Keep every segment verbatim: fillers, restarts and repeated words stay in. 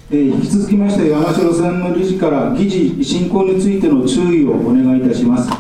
えー、引き続きまして山城専務理事から議事進行についての注意をお願いいたします。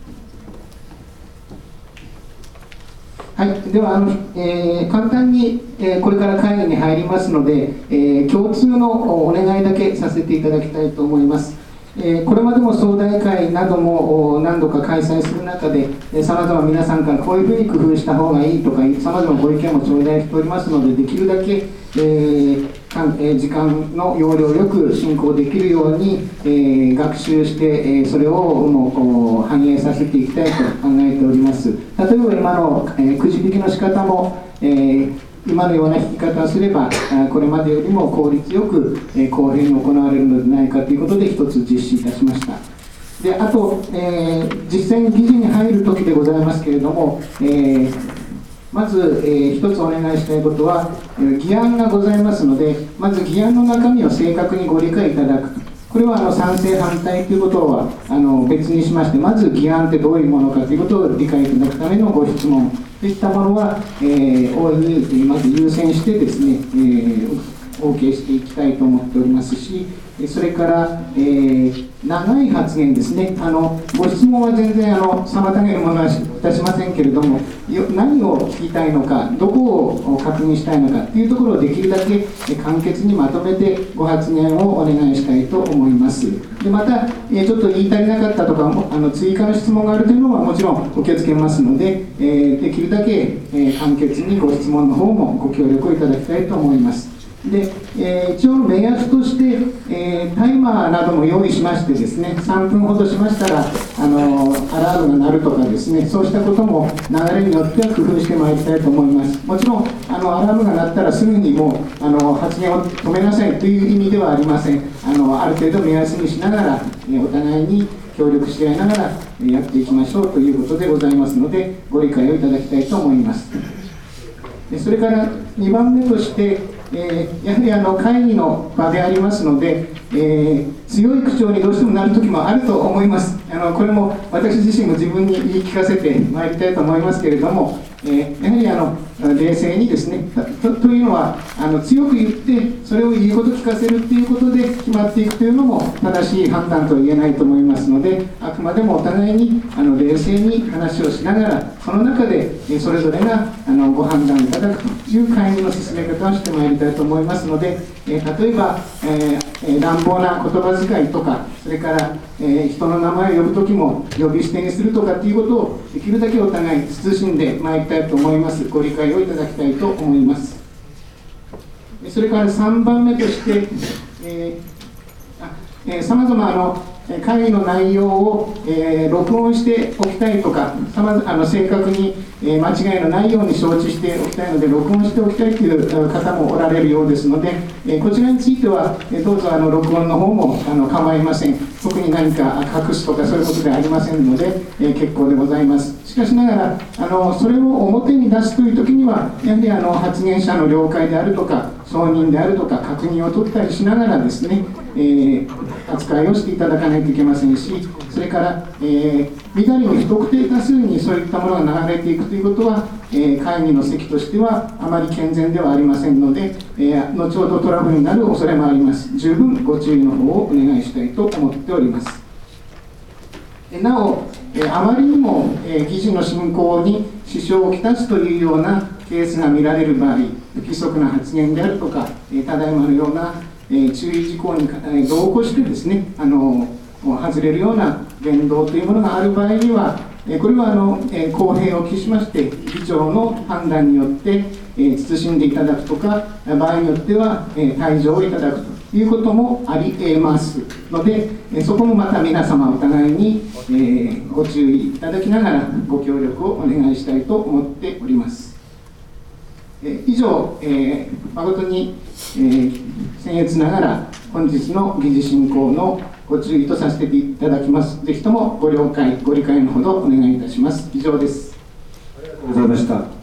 はい、ではあの、えー、簡単に、えー、これから会議に入りますので、えー、共通のお願いだけさせていただきたいと思います。えー、これまでも総大会なども何度か開催する中で、さまざま皆さんからこういうふうに工夫した方がいいとか、さまざまご意見も頂戴しておりますので、できるだけ、えーえー、時間の要領よく進行できるように、えー、学習して、えー、それをもう反映させていきたいと考えております。例えば今の、えー、くじ引きの仕方も、えー今のような引き方をすれば、これまでよりも効率よく公平に行われるのではないかということで、一つ実施いたしました。であと、えー、実際に議事に入るときでございますけれども、えー、まず、えー、一つお願いしたいことは、議案がございますので、まず議案の中身を正確にご理解いただくと。これはあの賛成反対ということはあの別にしまして、まず議案ってどういうものかということを理解いただくためのご質問といったものは、えー、大いにまず優先してですね、えー、お受けしていきたいと思っておりますし、それから、えー、長い発言ですね、あのご質問は全然あの妨げるものはいたしませんけれども、何を聞きたいのか、どこを確認したいのかというところをできるだけ簡潔にまとめてご発言をお願いしたいと思います。でまた、えちょっと言い足りなかったとかも、あの追加の質問があるというのはもちろん受け付けますので、えー、できるだけ、えー、簡潔にご質問の方もご協力をいただきたいと思います。で、えー、一応目安として、えー、タイマーなども用意しましてですね、さんぷんほどしましたら、あのー、アラームが鳴るとかですね、そうしたことも流れによっては工夫してまいりたいと思います。もちろん、あのアラームが鳴ったらすぐにもうあの発言を止めなさいという意味ではありません。あのある程度目安にしながら、えー、お互いに協力し合いながらやっていきましょうということでございますので、ご理解をいただきたいと思います。でそれからにばんめとして、えー、やはりあの会議の場でありますので、えー、強い口調にどうしてもなる時もあると思います。あのこれも私自身も自分に言い聞かせてまいりたいと思いますけれども、えー、やはりあの冷静にですね、と, というのはあの強く言ってそれを言うこと聞かせるということで決まっていくというのも正しい判断とは言えないと思いますので、あくまでもお互いにあの冷静に話をしながら、その中でそれぞれがあのご判断いただくという会議の進め方をしてまいりたいと思いますので、えー、例えば、えー、乱暴な言葉遣いとか、それから、えー、人の名前を呼ぶときも呼び捨てにするとかということをできるだけお互い慎んでまいりたいと思います。ご理解をいただきたいと思います。それからさんばんめとして、えー、さまざまあの会議の内容を、えー、録音しておきたいとか、さまあの正確に、えー、間違いのないように承知しておきたいので、録音しておきたいという方もおられるようですので、えー、こちらについては、えー、どうぞあの録音の方もあの構いません。特に何か隠すとかそういうことではありませんので、えー、結構でございます。しかしながら、あのそれを表に出すというときには、やはりあの発言者の了解であるとか、承認であるとか、確認を取ったりしながらですね、えー、扱いをしていただかないといけませんし、それから、えー、みだりの不特定多数にそういったものが流れていくということは、えー、会議の席としてはあまり健全ではありませんので、えー、後ほどトラブルになる恐れもあります。十分ご注意の方をお願いしたいと思っております。なお、あまりにも議事の進行に支障をきたすというようなケースが見られる場合、不規則な発言であるとか、ただいまのような注意事項に同行してですね、あの外れるような言動というものがある場合には、これはあの公平を期しまして、議長の判断によって慎んでいただくとか、場合によっては退場をいただくということもあり得ますので、そこもまた皆様お互いにご注意いただきながらご協力をお願いしたいと思っております。以上、えー、誠に、えー、僭越ながら本日の議事進行のご注意とさせていただきます。ぜひともご了解、ご理解のほどお願いいたします。以上です。 ありがとうございました。